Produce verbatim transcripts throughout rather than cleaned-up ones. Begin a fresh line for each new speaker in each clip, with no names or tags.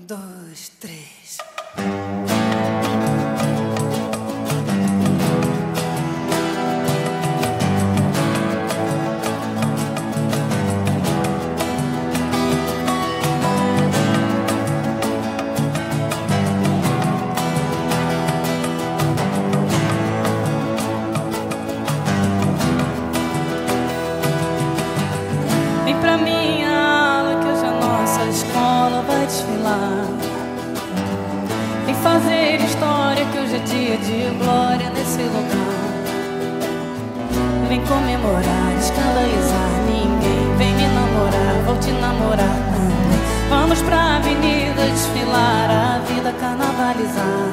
dois, três. Vem pra minha aula que hoje a nossa escola vai desfilar. Vem fazer história que hoje é dia de glória nesse lugar. Vem comemorar, escandalizar ninguém. Vem me namorar, vou te namorar também. Vamos pra avenida desfilar, a vida carnavalizar.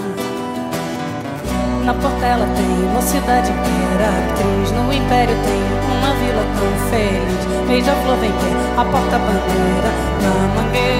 Na Portela tem mocidade inteira, atriz. No Império tem uma vila tão feliz. Beija-flor vem ter a porta-bandeira. Na Mangueira